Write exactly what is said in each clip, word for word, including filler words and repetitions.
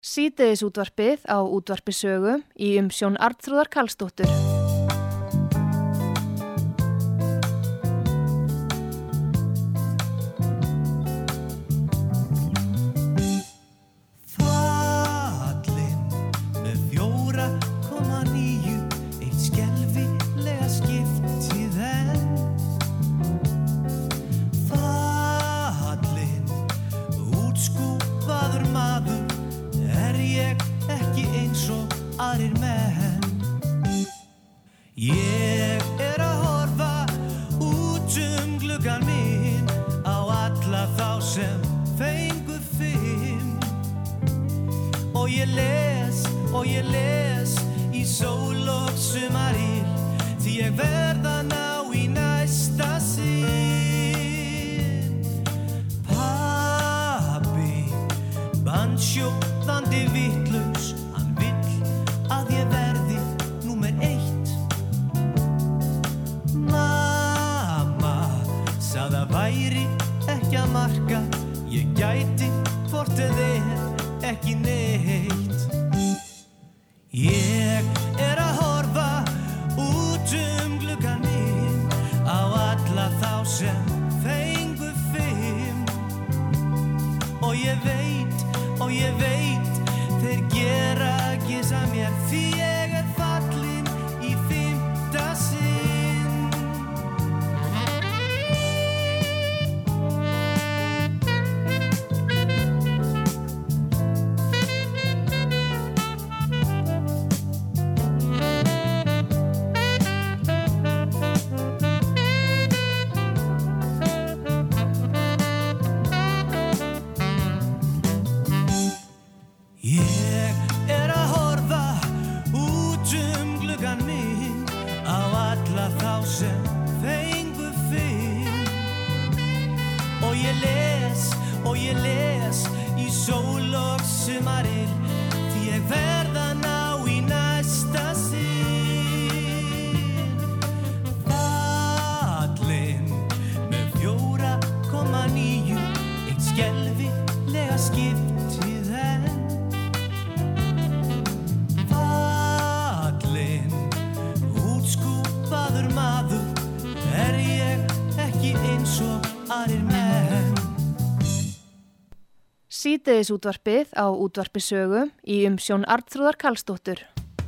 Síðdegisútvarpið á Útvarpi Sögu í umsjón Arnþrúðar Karlsdóttur. Fallin með fjóra komma níu, eitt skelfilega skiptið enn. Fallin, útskúfaður maður, er ég ekki eins og aðrir menn. Ég er að horfa út um gluggann minn á alla þá sem fengu fimm. Og ég les, og ég les í sól og sumaril, því ég verð að ná í næsta sinn. Pabbi, bandsjóðandi vitlaus, hann vill að ég verði númer eitt. Mamma sagði að væri ekki að marka, ég gæti hvort eð er ekki neitt. Ég er að horfa út um gluggann minn á alla þá sem fengu fimm. Og ég veit, og ég veit, þeir gera gisa mér, því ég er fallin í fimmta sinn. Ég er að horfa út um gluggann minn á alla þá sem fengu fimm. Og ég les, og ég les í sól og sumaril, því ég verð að ná í næsta sinn. Fallin með fjóra komma níu, eitt skelfilega skiptið enn. Útskúfaður maður, er ég ekki eins og aðrir menn. Síðdegisútvarpið á Útvarpi Sögu í umsjón Arnþrúðar Karlsdóttur.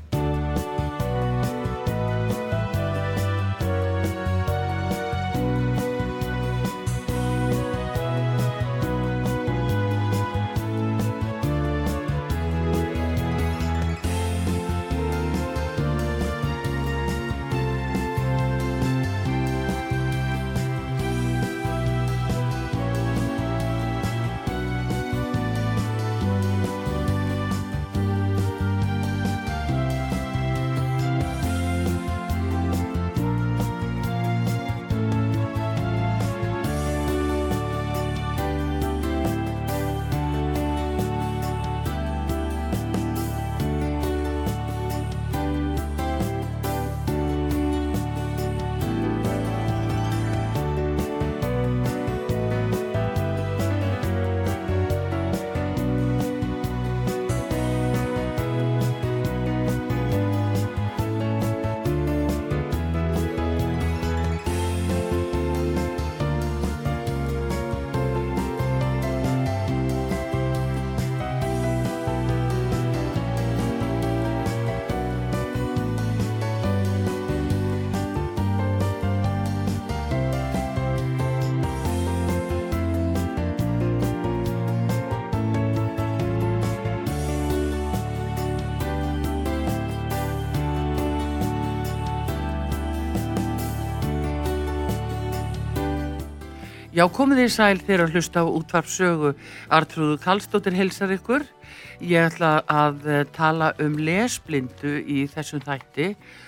Já, komið þið sæl þegar að hlusta á Útvarp Sögu. Arnþrúður Karlsdóttir heilsar ykkur. Ég ætla að tala um lesblindu í þessum þætti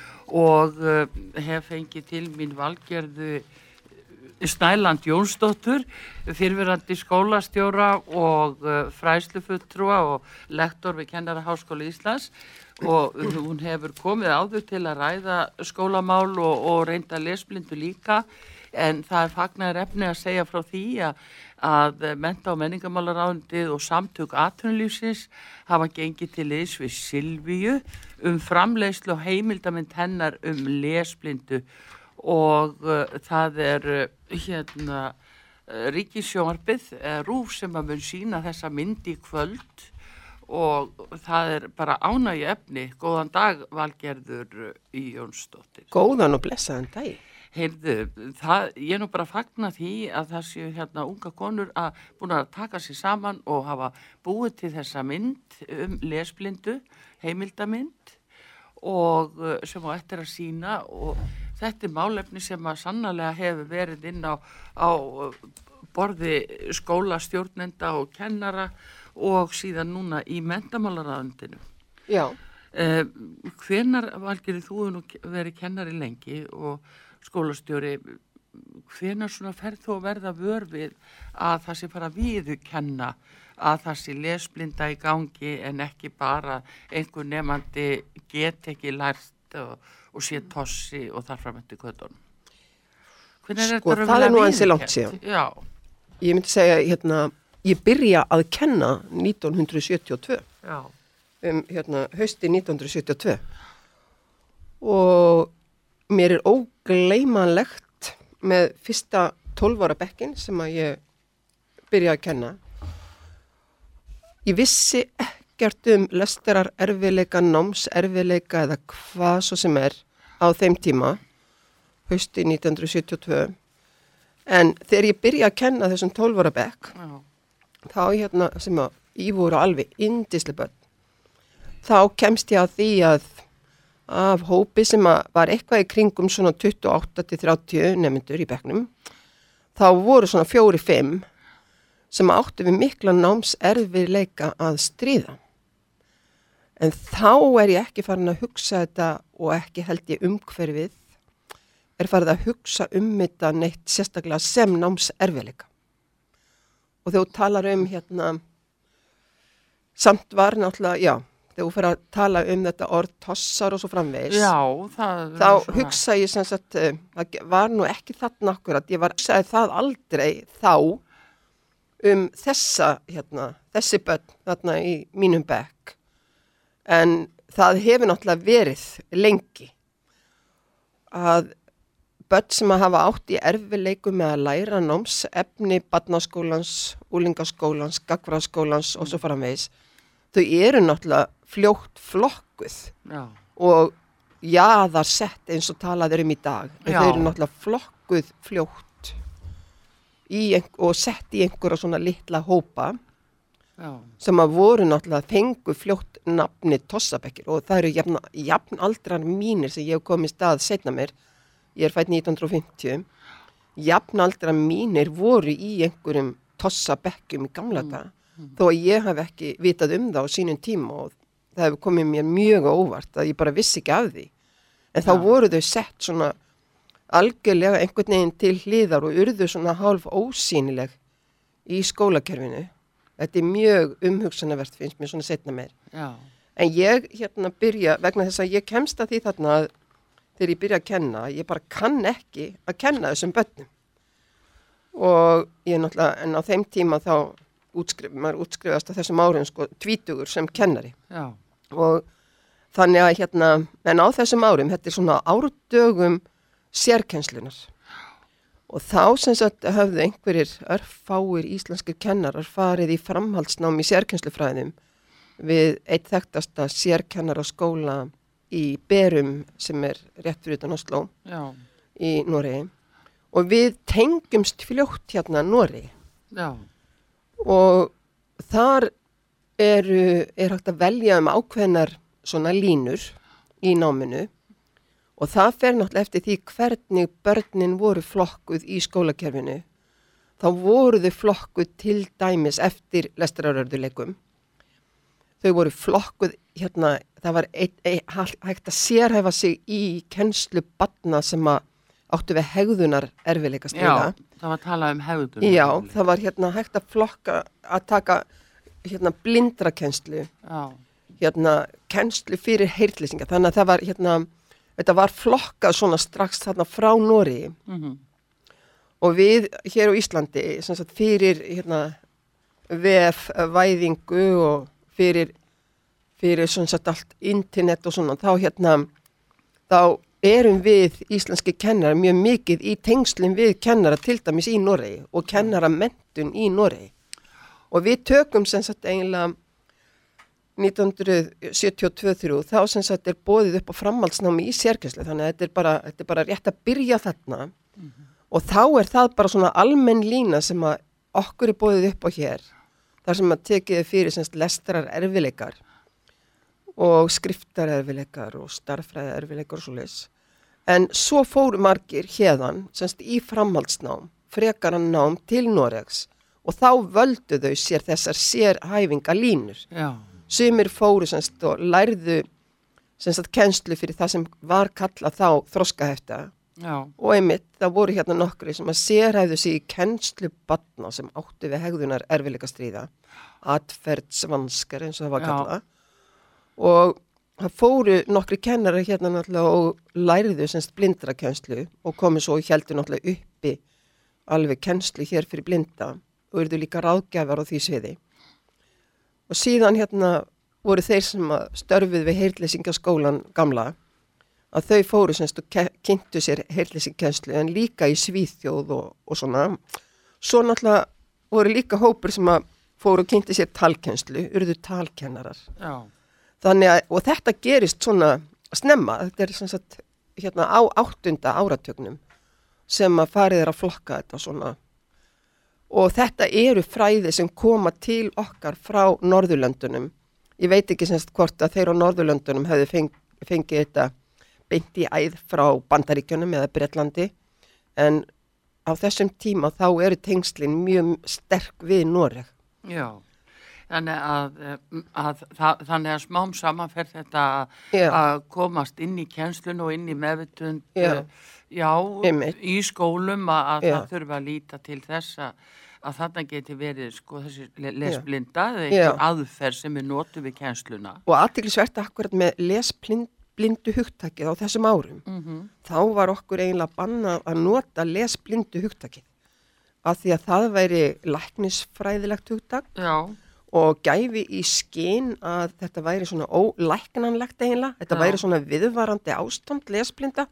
og hef fengið til mín Valgerðu Snæland Jónsdóttur, fyrrverandi skólastjóra og fræðslufulltrúa og lektor við Kennaraháskóla Íslands, og hún hefur komið áður til að ræða skólamál og, og reynda lesblindu líka. en það er fagnaður efni að segja frá því að, að mennta- og menningarmálaráðuneytið og samtök atvinnulífsins hafa gengið til liðs við Silvíu um framleiðslu og heimildamynd hennar um lesblindu og uh, það er uh, hérna uh, Ríkissjónvarpið, uh, RÚV sem að mun sína þessa mynd í kvöld og það er bara ánægju efni. Góðan dag, Valgerður Jónsdóttir. Góðan og blessaðan dag. Heyrðu, það, ég er nú bara að fagna því að það séu hérna unga konur að búin að taka sér saman og hafa búið til þessa mynd um lesblindu, heimildamynd og sem á eftir að sína og þetta er málefni sem að sannarlega hefur verið inn á, á borði skólastjórnenda og kennara og síðan núna í menntamálaráðuneytinu. Já. Eh, hvenar, Valgerður, þú hefur nú verið kennari lengi og skólastjóri, hvenar svona ferð þú að verða vör við að það sé bara viðurkenna að það sé lesblinda í gangi en ekki bara einhver nefandi get ekki lært og, og sé tossi og þar fram eftir göttunum? Sko, það er nú ansi langt síðan. Já. Ég myndi segja, hérna, ég byrja að kenna nítján hundruð sjötíu og tvö. Já. Um, hérna, hausti nítján hundruð sjötíu og tvö. Og mér er ógleymanlegt með fyrsta tólf ára bekkin sem að ég byrja að kenna. Ég vissi ekkert um lestrar erfiðleika, náms erfiðleika eða hvað svo sem er á þeim tíma, hausti nítján hundruð sjötíu og tvö. En þegar ég byrja að kenna þessum tólf ára bekk, Já. þá hérna sem að í voru alveg yndisleg börn, þá kemst ég að því að af hópi sem að var eitthvað í kringum svona tuttugu og átta til þrjátíu nemendur í bekknum, þá voru svona fjóri fimm sem áttu við mikla námserfiðleika að stríða. En þá er ég ekki farin að hugsa þetta og ekki held ég umhverfið, er farið að hugsa um þetta neitt sérstaklega sem námserfiðleika. Og þegar þú talar um hérna, samt var náttúrulega, já, þegar þú fyrir að tala um þetta orð tossar og svo framvegis, Já, það þá hugsa ég sem sagt, það var nú ekki þarna akkurat, ég var hugsaði það aldrei þá um þessa, hérna, þessi börn þarna í mínum bekk. En það hefur náttúrulega verið lengi að börn sem að hafa átt í erfiðleikum með að læra námsefni barnaskólans, unglingaskólans, gagnfræðaskólans og svo framvegis, þau eru náttúrulega fljótt flokkuð Já. og jaðarsett eins og talaður um í dag. En Já. þau eru náttúrulega flokkuð fljótt í ein, og sett í einhverja svona litla hópa Já. sem að voru náttúrulega fengu fljótt nafni tossabekkir og það eru jafn, jafn aldrar mínir sem ég hef komið í stað seinna mér. Ég er fædd nítján hundruð og fimmtíu. Jafnaldra mínir voru í einhverjum tossabekkjum í gamla daga, mm. þó að ég hef ekki vitað um það á sínum tíma og það hefur komið mér mjög óvart að ég bara vissi ekki af því. En þá Ja. voru þau sett svona algjörlega einhvern veginn til hliðar og urðu svona hálf ósýnileg í skólakerfinu. Þetta er mjög umhugsanavert finnst mér svona setna meir. Já. En ég hérna byrja, vegna þess að ég kemst að því þarna að þegar ég byrja að kenna, ég bara kann ekki að kenna þessum börnum. Og ég náttúrulega, en á þeim tíma þá útskrif, maður útskrifast á þessum árum sko tvítugur sem kennari. Já. Og þannig að hérna, en á þessum árum, þetta er svona árdögum sérkennslunar. Og þá sem sagt höfðu einhverjir örfáir íslenskir kennarar farið í framhaldsnám í sérkennslufræðum við eitt þekktasta sérkennaraskóla í Berum sem er rétt fyrir utan Oslo Já. í Noregi og við tengjumst fljótt hérna Noregi Já. og þar eru, er hægt að velja um ákveðnar svona línur í náminu og það fer náttúrulega eftir því hvernig börnin voru flokkuð í skólakerfinu. Þá voru þau flokkuð til dæmis eftir lestrarörðuleikum. Þau voru flokkuð, hérna, það var ein, ein, hægt að sérhæfa sig í kennslu barna sem að áttu við hegðunar erfiðleika stríða. Já, það var að tala um hegðunar. Já, það var hérna hægt að flokka, að taka hérna blindrakennslu, Já. hérna kennslu fyrir heyrnleysinga. Þannig að það var hérna, þetta var flokkað svona strax þarna frá Noregi. Mhm. og við hér á Íslandi sem sagt fyrir hérna vefvæðingu og fyrir fyrir svona sagt allt internet og svona, þá hérna þá erum við íslenski kennara mjög mikið í tengslum við kennara til dæmis í Noregi og kennara menntun í Noregi. Og við tökum sem sagt eiginlega nítján hundruð sjötíu og tvö til þrjú þá sem sagt er boðið upp á framhaldsnámi í sérkennslu, þannig að þetta er bara, þetta er bara rétt að byrja þarna mm-hmm. og þá er það bara svona almenn lína sem að okkur er boðið upp á hér, þar sem að tekið fyrir sem sagt lestrar erfileikar og skriftar erfileikar og starffræði erfileikar og svoleiðis. En svo fóru margir hérðan, semst í framhaldsnám, frekaran nám til Noregs og þá völdu þau sér þessar sérhæfingalínur. Já. Sumir fóru semst og lærðu semst að kennslu fyrir það sem var kallað þá þroskahefta. Já. Og einmitt, það voru hérna nokkri sem að sérhæfðu sig í kennslu barna sem áttu við hegðunar erfileikastríða, atferðsvanskar eins og það var kallað. Og það fóru nokkri kennara hérna náttúrulega og læriðu semst blindrakennslu og komu svo og héldu náttúrulega uppi alveg kennslu hér fyrir blinda og eruðu líka ráðgjafar á því sviði. Og síðan hérna voru þeir sem störfuðu við heyrnleysingaskólan gamla að þau fóru semst og kynntu sér heyrnleysingkennslu en líka í Svíþjóð og, og svona. Svo náttúrulega voru líka hópur sem að fóru og kynntu sér talkennslu, eruðu talkennarar. Já. Þannig að, og þetta gerist svona snemma, þetta er sem sagt hérna á áttunda áratögnum sem að farið er að flokka þetta svona. Og þetta eru fræði sem koma til okkar frá Norðurlöndunum. Ég veit ekki sem sagt hvort að þeir á Norðurlöndunum hefðu feng, fengið þetta beint í æð frá Bandaríkjunum eða Bretlandi, en á þessum tíma þá eru tengslin mjög sterk við Noreg. Já. Þannig að, að, að, þannig að smám saman fer þetta Já. að komast inn í kennslun og inn í meðvitund, Já. já, í skólum að, að það þurfa að líta til þess að, að þarna geti verið sko þessi lesblinda eða einhver aðferð sem er notuð við kennsluna. Og athyglisvert akkurat með lesblindu hugtakið á þessum árum, mm-hmm. þá var okkur eiginlega bannað að nota lesblindu hugtakið af því að það væri læknisfræðilegt hugtak. Já. Og gæfi í skyn að þetta væri svona ólæknanlegt eiginlega, þetta Já. Væri svona viðvarandi ástand lesblinda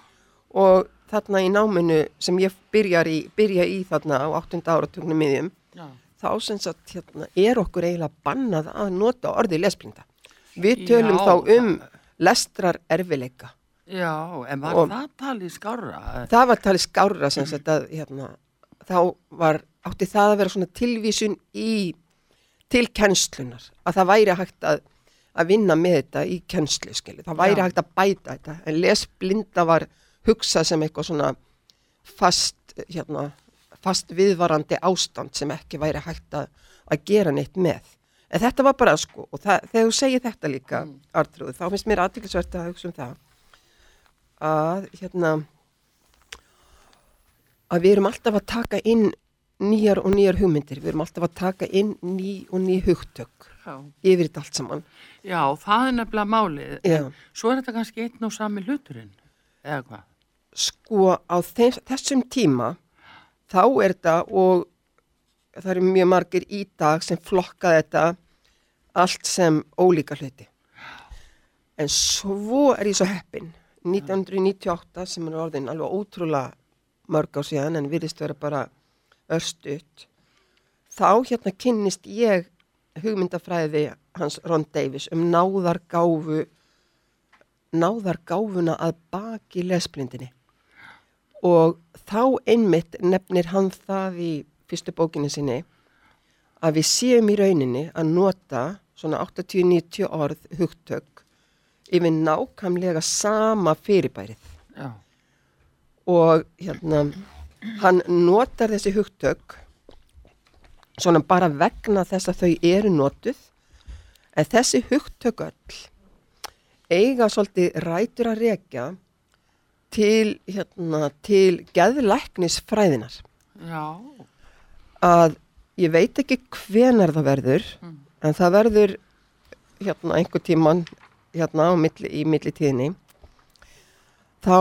og þarna í náminu sem ég byrjar í, byrja í þarna á áttunda áratugnum miðjum, Já. Þá sem sagt hérna er okkur eiginlega bannað að nota orðið lesblinda. Við tölum Já. Þá um lestrar erfileika. Já, en var og það talið skárra? Það var talið skárra sem sagt að hérna, þá var, átti það að vera svona tilvísun í til kennslunar, að það væri hægt að, að vinna með þetta í kennslu, skilji. Það væri Já. Hægt að bæta þetta, en lesblinda var hugsað sem eitthvað svona fast, hérna, fast viðvarandi ástand sem ekki væri hægt að, að gera neitt með. En þetta var bara, sko, og það, þegar þú segir þetta líka, mm. Arnþrúður, þá finnst mér athyglisvert að hugsa um það, að, hérna, að við erum alltaf að taka inn nýjar og nýjar hugmyndir. Við erum alltaf að taka inn ný og ný hugtök Já. Yfir þetta allt saman. Já, það er nefnilega málið. Já. Svo er þetta kannski einn og sami hluturinn, eða hvað? Sko, á þess, þessum tíma, þá er þetta, og það eru mjög margir í dag sem flokka þetta allt sem ólíka hluti. En svo er ég svo heppin. nítján hundruð níutíu og átta, sem er orðin alveg ótrúlega mörg á síðan, en virðist vera bara örstutt, þá hérna kynnist ég hugmyndafræði hans Ron Davies um náðargáfu náðargáfuna að baki lesblindinni og þá einmitt nefnir hann það í fyrstu bókinni sinni að við séum í rauninni að nota svona áttatíu til níutíu orð hugtök yfir nákvæmlega sama fyrirbærið. Já. Og hérna hann notar þessi hugtök svona bara vegna þess að þau eru notuð, en þessi hugtök öll eiga svolítið rætur að rekja til, hérna, til geðlæknisfræðinar. Já. Að ég veit ekki hvenar það verður, mm. en það verður hérna einhver tíman hérna á milli, í millitíðinni, þá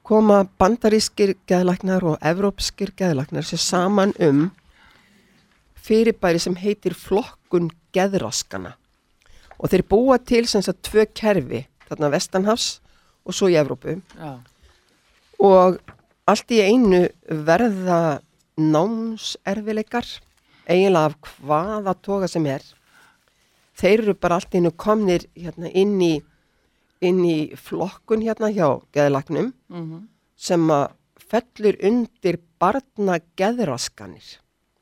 koma bandarískir geðlæknar og evrópskir geðlæknar sér saman um fyrirbæri sem heitir flokkun geðraskana. Og þeir búa til sem sagt tvö kerfi, þarna vestanhafs og svo í Evrópu. Já. Og allt í einu verða námserfileikar, eiginlega af hvaða toga sem er. Þeir eru bara allt í einu komnir hérna, inn, í, inn í flokkun hérna hjá geðlæknum Mm-hmm. sem að fellur undir barna geðraskanir.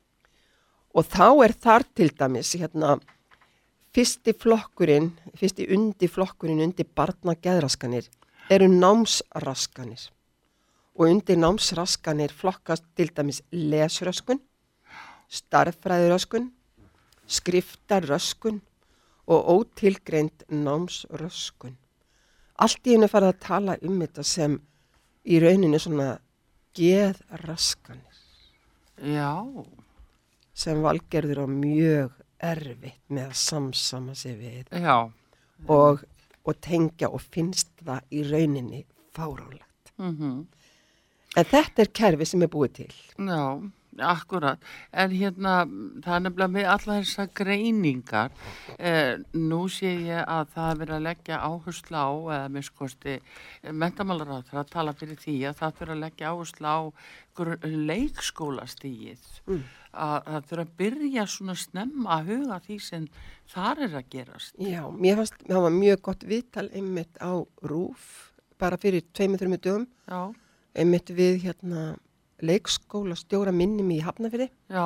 Og þá er þar til dæmis hérna, fyrsti flokkurinn, fyrsti undir flokkurinn undir barna geðraskanir eru námsraskanir. Og undir námsraskanir flokkast til dæmis lesröskun, starffræðiröskun, skriftarröskun og ótilgreind námsröskun. Allt í einu farið að tala um þetta sem í rauninni svona geðraskanir. Já. Sem Valgerður á mjög erfitt með að samsama sig við Já. og, og tengja og finnst það í rauninni fáránlegt. Mm-hmm. En þetta er kerfi sem er búið til. Já, akkurat. En hérna, það er nefnilega með alla þessar greiningar. Eh, nú sé ég að það er verið að leggja áherslu á, eða með skosti, menntamálaráðherra að tala fyrir því að það fyrir að leggja áherslu á leikskólastigið. Mm. Að það fyrir að byrja svona snemma að huga því sem þar er að gerast. Já, mér fannst, það var mjög gott viðtal einmitt á RÚV, bara fyrir tveimur, þreimur dögum. Já. Einmitt við hérna leikskólastjóra minnum í Hafnarfirði. Já.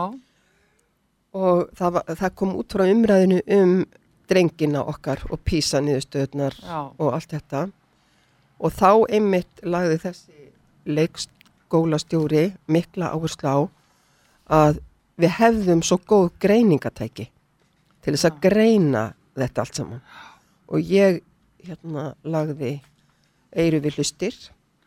Og það, var, það kom út frá umræðinu um drengina okkar og PISA niðurstöðunar og allt þetta. Og þá einmitt lagði þessi leikskólastjóri mikla áherslu á að við hefðum svo góð greiningatæki til þess að greina þetta allt saman. Og ég hérna lagði eyru við hlustir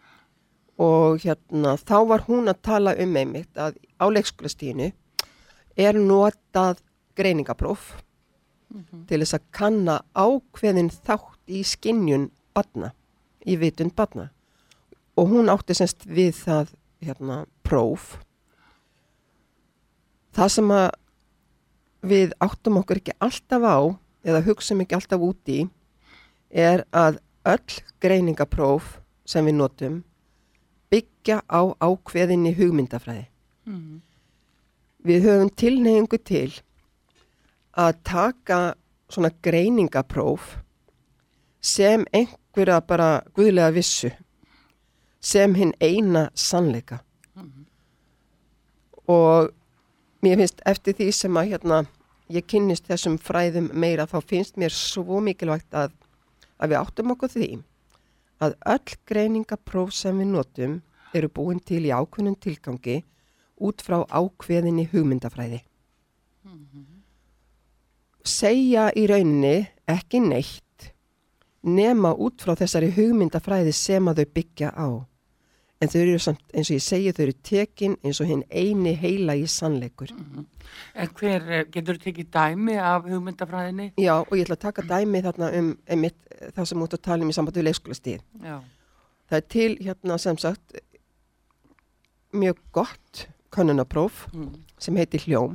og hérna þá var hún að tala um einmitt að á leikskólastiginu er notað greiningapróf mm-hmm. til þess að kanna ákveðin þátt í skynjun barna, í vitund barna. Og hún átti semst við það hérna próf. Það sem að við áttum okkur ekki alltaf á eða hugsaum ekki alltaf út í er að öll greiningapróf sem við notum byggja á ákveðinni hugmyndafræði. Mm. Við höfum tilhneigingu til að taka svona greiningapróf sem einhverja bara guðlega vissu, sem hinn eina sannleika. Mm. Og mér finnst eftir því sem að hérna, ég kynnist þessum fræðum meira, þá finnst mér svo mikilvægt að, að við áttum okkur því að öll greiningapróf sem við notum eru búin til í ákveðnum tilgangi út frá ákveðinni hugmyndafræði. Mm-hmm. Segja í rauninni ekki neitt nema út frá þessari hugmyndafræði sem að þau byggja á. En þau eru samt, eins og ég segi, þau eru tekin eins og hinn eini heilagi sannleikur. Mm-hmm. En hver, getur þú tekið dæmi af hugmyndafræðinni? Já, og ég ætla að taka dæmi þarna um einmitt það sem út að tala um í sambandi við leikskólastigið. Já. Það er til hérna sem sagt mjög gott könnunapróf mm. sem heitir Hljóm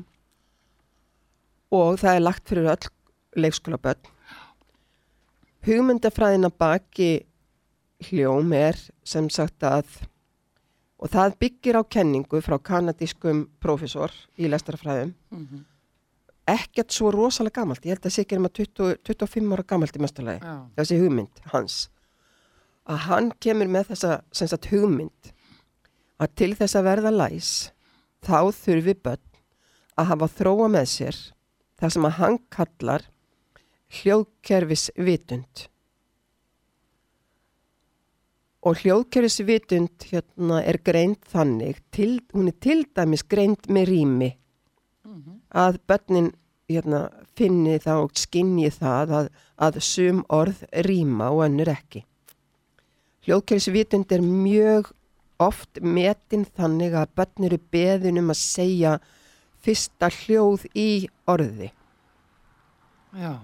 og það er lagt fyrir öll leikskólabörn. Hugmyndafræðina baki Hljóm er sem sagt að og það byggir á kenningu frá kanadískum prófessor í lestarafræðum. Mm-hmm. Ekkert svo rosalega gamalt. Ég held að sé ekki um að tuttugu, tuttugu og fimm ára gamalt í mestalagi. Já. Þessi hugmynd hans. Að hann kemur með þessa sem sagt hugmynd að til þess að verða læs þá þurfi börn að hafa þróa með sér það sem að hann kallar hljóðkerfis vitund. Og hljóðkerfisvitund hérna er greind þannig, til, hún er til dæmis greind með rými. Mm-hmm. Að börnin hérna, finni það og skynji það að, að sum orð rýma og önnur ekki. Hljóðkerfisvitund er mjög oft metin þannig að börn eru beðin um að segja fyrsta hljóð í orði. Já.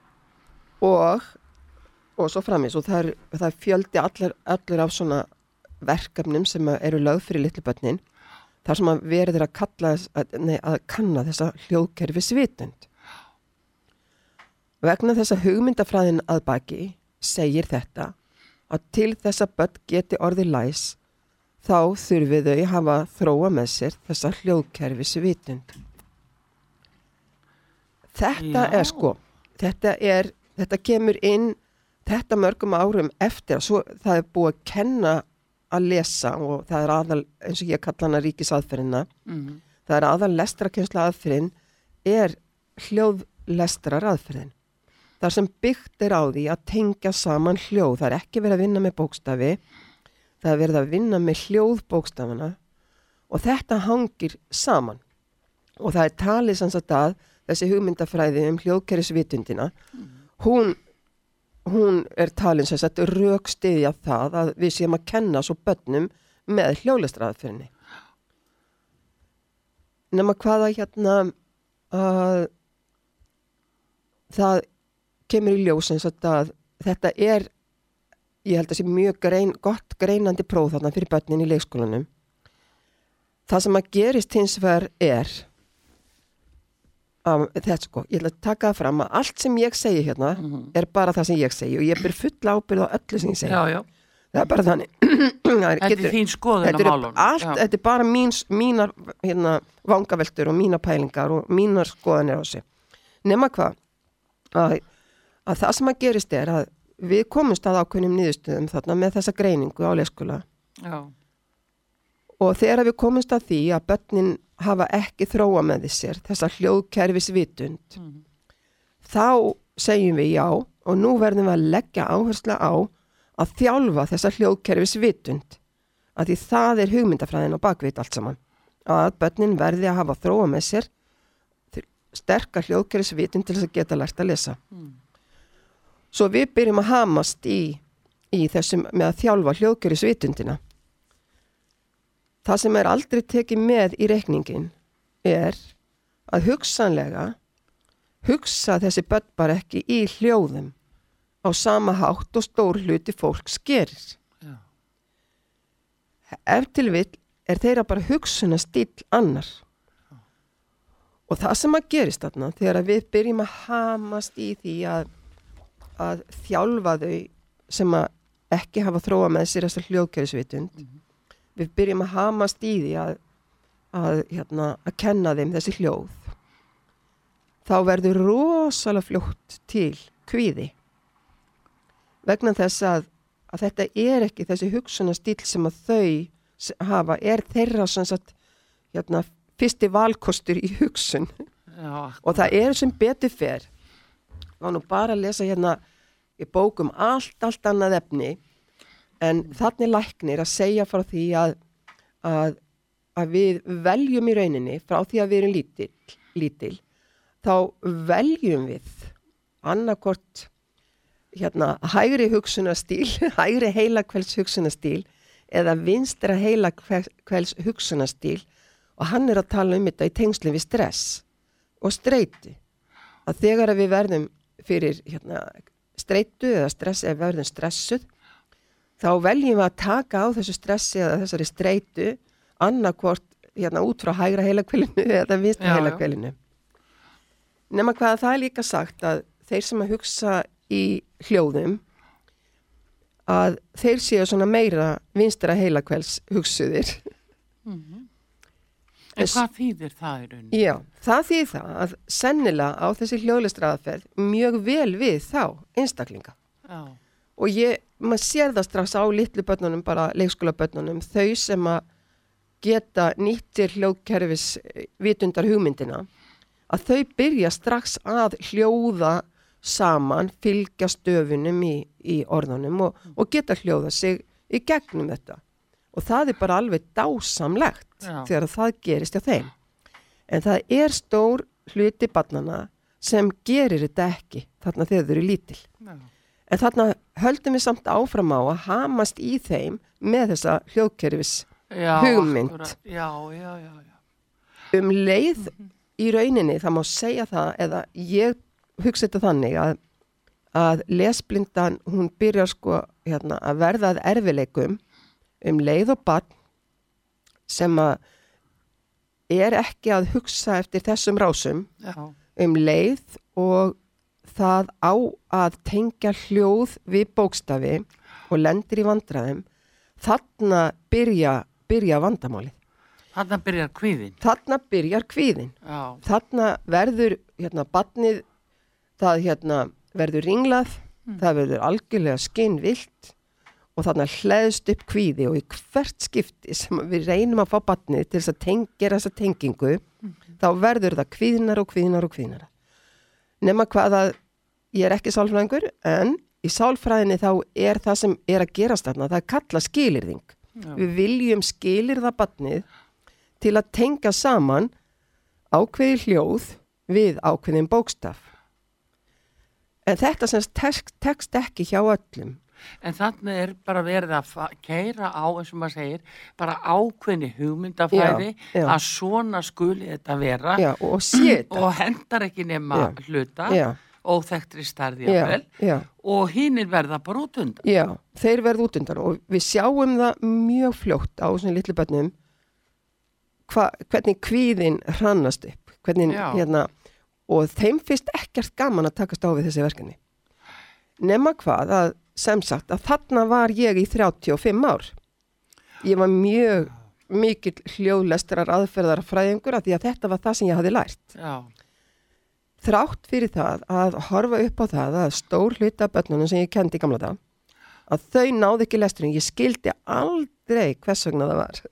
Og og svo framins og það er, það er fjöldi allir, allir af svona verkefnum sem eru lögð fyrir litlu börnin, þar sem að verður að kalla að, nei, að kanna þessa hljóðkerfisvitund. Vegna þessa hugmyndafræðin að baki segir þetta að til þess að börn geti orðið læs þá þurfi þau hafa þróa með sér þessa hljóðkerfisvitund. Þetta Já. er sko, þetta er, þetta kemur inn, þetta mörgum árum eftir að svo, það er búið að kenna að lesa og það er aðal, eins og ég kalla hana ríkisaðferðina, mm-hmm. það er aðal lestrakennsla aðferðin er hljóðlestrar aðferðin. Þar sem byggt er á því að tengja saman hljóð, það er ekki verið að vinna með bókstafi, það er verið að vinna með hljóðbókstafana og þetta hangir saman. Og það er talið sem sagt að þessi hugmyndafræði um hljóðkerfisvitundina, mm. hún, hún er talin sem sagt rökstyðja það að við séum að kenna svo börnum með hljóðlestraraðferðinni. Nema hvaða hérna að það kemur í ljós eins og að þetta er, ég held að sé mjög grein, gott greinandi próf þarna fyrir börnin í leikskólanum. Það sem að gerist hins vegar er að þetta sko, ég ætla að taka það fram að allt sem ég segi hérna mm-hmm. er bara það sem ég segi og ég ber fulla ábyrgð á öllu sem ég segi. Já, já. Það er bara þannig. Þetta er þín skoðun á málunum. Allt, þetta er bara mín, mínar hérna, vangaveltur og mínar pælingar og mínar skoðanir á þessu. Nema hvað, að að það sem að gerist er að við komumst að ákveðnum niðurstöðum þarna með þessa greiningu á leikskóla. Já. Og þegar við komumst að því að börnin hafa ekki þróa með sér þessa hljóðkerfisvitund, mm. þá segjum við já og nú verðum við að leggja áherslu á að þjálfa þessa hljóðkerfisvitund, að því það er hugmyndafræðin og bakvið allt saman. Að börnin verði að hafa þróa með sér sterka hljóðkerfisvitund til þess að geta lært að lesa. Mm. Svo við byrjum að hamast í, í þessum með að þjálfa hljóðkerfisvitundina. Það sem er aldrei tekið með í reikningin er að hugsanlega hugsa þessi börn bara ekki í hljóðum á sama hátt og stór hluti fólks gerir. Já. Ef til vill er þeirra bara hugsuna stíll annar. Já. Og það sem að gerist þarna þegar við byrjum að hamast í því að að þjálfa þau sem að ekki hafa þróa með sér þessar hljóðkerfisvitund. Mm-hmm. Við byrjum að hamast í því að, að, hérna, að kenna þeim þessi hljóð. Þá verður rosalega fljótt til kvíði. Vegna þess að, að þetta er ekki þessi hugsunastíl sem að þau hafa, er þeirra sem sagt, hérna, fyrsti valkostur í hugsun. Já. Og það er sem betur fer. Var nú bara að lesa hérna í bókum allt, allt annað efni en þannig læknir að segja frá því að, að, að við veljum í rauninni frá því að við erum lítil, lítil þá veljum við annarkort hérna hægri hugsunastíl, hægri heilakvelds hugsunastíl eða vinstra heilakvelds hugsunastíl og hann er að tala um þetta í tengslum við stress og streitu. Að þegar við verðum fyrir hérna, streitu eða stress eða verðum stressuð, þá veljum við að taka á þessu stressi eða þessari streitu annarkvort hérna, út frá hægra heilakvelinu eða vinstra heilakvelinu. Nema hvað það er líka sagt að þeir sem að hugsa í hljóðum, að þeir séu svona meira vinstra heilakvels hugsuðir. Mm-hmm. En hvað þýðir það í rauninni? Já, það þýðir það að sennilega á þessi hljóðlestraraðferð mjög vel við þá einstaklinga. Já. Og ég, maður sér það strax á litlu börnunum, bara leikskólabörnunum, þau sem að geta nýttir hljóðkerfis vitundar hugmyndina, að þau byrja strax að hljóða saman, fylgja stöfunum í, í orðunum og, og geta hljóða sig í gegnum þetta. Og það er bara alveg dásamlegt Já. Þegar það gerist hjá þeim. En það er stór hluti barnanna sem gerir þetta ekki þarna þegar þau eru lítil. Já. En þarna höldum við samt áfram á að hamast í þeim með þessa hljóðkerfis já, hugmynd. Já, já, já, já. Um leið mm-hmm. í rauninni, það má segja það, eða ég hugsa þetta þannig að, að lesblindan, hún byrjar sko hérna, að verða að erfileikum um leið og barn sem að er ekki að hugsa eftir þessum rásum, Já. um leið og það á að tengja hljóð við bókstafi og lendir í vandræðum, þarna byrja, byrja vandamálið. Þarna byrjar kvíðin. Þarna byrjar kvíðin. Já. Þarna verður, hérna, barnið, það hérna verður ringlað, mm. það verður algjörlega skinnvilt og þarna hleðst upp kvíði og í hvert skipti sem við reynum að fá barnið til þess að teng, gera þessa tengingu, mm. þá verður það kvíðnar og kvíðnar og kvíðnar. Nema hvað að ég er ekki sálfræðingur, en í sálfræðinni þá er það sem er að gerast þarna, það er kallað skilyrðing. Já. Við viljum skilyrða barnið til að tengja saman ákveði hljóð við ákveðin bókstaf. En þetta sem tekst, tekst ekki hjá öllum. En þannig er bara verið að keyra á, eins og maður segir, bara ákveðni hugmyndafræði já, já. að svona skuli þetta vera. Já, og sé þetta. Og hendar ekki nema já. hluta, já. óþekktri stærði já, jafnvel, já. og hinir verða bara út undan. Já, þeir verða út undan og við sjáum það mjög fljótt á svona litlu börnum hva, hvernig kvíðin hrannast upp, hvernig Já. hérna, og þeim finnst ekkert gaman að takast á við þessi verkefni. Nema hvað að sem sagt að þarna var ég í þrjátíu og fimm ár. Ég var mjög mikill hljóðlestrar aðferðar fræðingur af því að þetta var það sem ég hafði lært. Já. Þrátt fyrir það að horfa upp á það að stór hluta börnunum sem ég kendi í gamla dag, að þau náðu ekki lesturinn, ég skildi aldrei hvers vegna það var.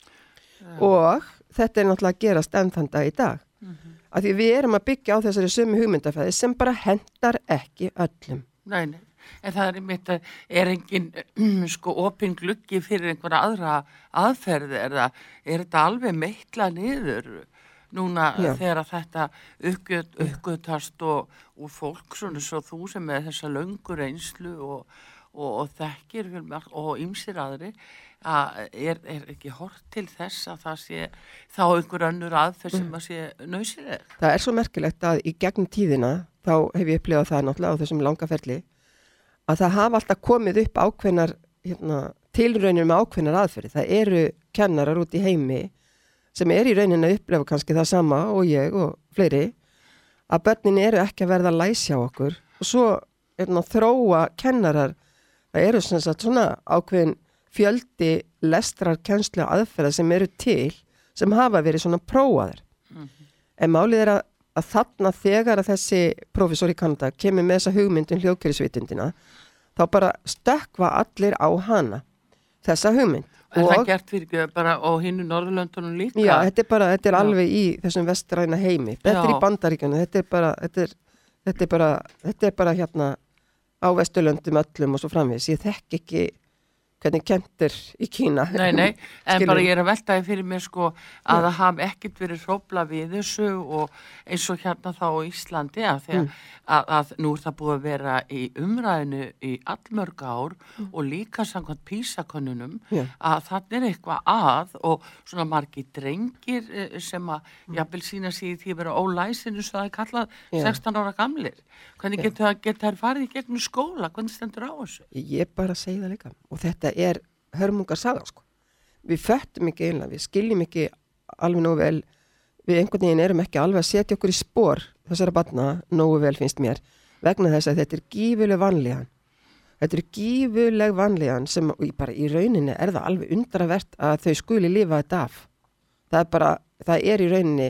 Já. Og þetta er náttúrulega að gerast enn þann dag í dag. Mm-hmm. Af því við erum að byggja á þessari sömu hugmyndafræði sem bara hendar ekki öllum. Nei, nei. En það er einmitt að er engin sko opin gluggi fyrir einhverja aðra aðferði, er það, er þetta alveg meitla niður núna Já. þegar að þetta uppgöt, uppgötast og, og fólk svona svo þú sem er þessa löngu reynslu og, og, og þekkir og ýmsir aðri að er, er ekki hort til þess að það sé þá einhver önnur aðferð sem að sé nauðsynleg. Það er svo merkilegt að í gegnum tíðina þá hef ég upplifað það náttúrulega á þessum langa ferli að það hafa alltaf komið upp ákveðnar hérna, tilraunir með ákveðnar aðferði. Það eru kennarar út í heimi sem er í rauninni að upplefa kannski það sama og ég og fleiri að börnin eru ekki að verða læs hjá okkur og svo hérna, þróa kennarar, það eru svona, svona ákveðin fjöldi lestrar kennslu aðferða sem eru til sem hafa verið svona prófaðar. Mm-hmm. En málið er að, að þarna þegar að þessi prófessor í Kanada kemur með þessa hugmyndun hljóðkerfisvitundina þá bara stökkva allir á hana þessa hugmynd. Er og, það gert fyrir bara á hinnu Norðurlöndunum líka? Já, þetta er bara, þetta er Já. alveg í þessum vestræna heimi. Þetta Já. er í Bandaríkjunum, þetta er bara, þetta er, þetta er bara, þetta er bara hérna á Vesturlöndum öllum og svo framvegis. Ég þekk ekki hvernig kentur í Kína. Nei, nei, en Skilur. bara ég er að veltaði fyrir mér sko að það hafi ekkert verið hrófla við þessu og eins og hérna þá á Íslandi að, þegar, mm. að, að nú er það búið að vera í umræðinu í allmörg ár mm. og líka samkvæmt PISA-könnunum yeah. að þannig er eitthvað að og svona margir drengir sem að mm. jafnvel sína sig því að vera ólæsinu svo það er kallað yeah. sextán ára gamlir. Hvernig yeah. getur get þær farið í gegnum skóla? Hvernig stendur á þessu? Ég bara segi það líka og þetta er hörmungar saga sko. Við föttum ekki einlega, við skiljum ekki alveg nógu vel, við einhvern veginn erum ekki alveg að setja okkur í spor þessara barna nógu vel finnst mér vegna þess að þetta er gífuleg vanlíðan. Þetta er gífuleg vanlíðan sem bara í rauninni er það alveg undravert að þau skuli lifa þetta af. Það er bara, það er í rauninni